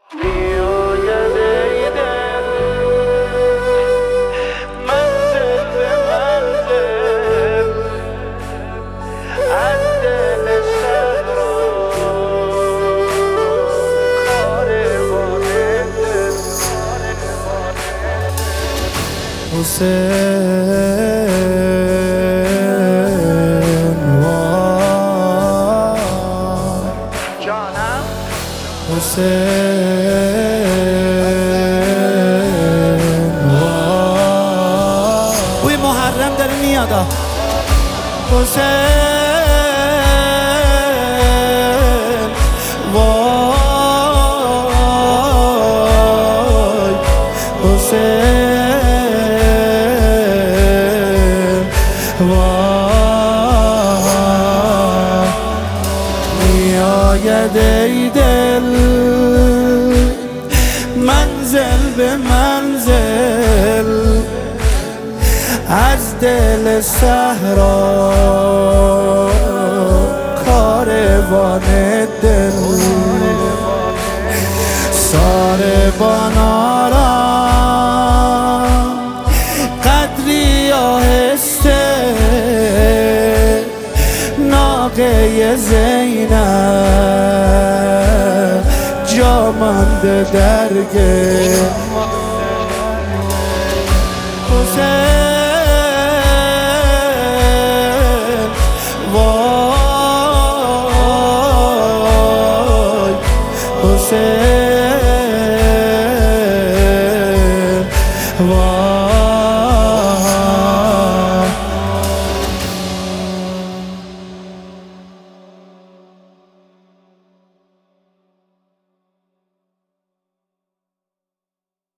بوی محرم داره میاد. حسین وای حسین وای میآید ای دل منزل به منزل از دل صحرا کاروان دل ساربانا را قدری آهسته ناقه زینب جا مانده درگه حسین وای حسین وای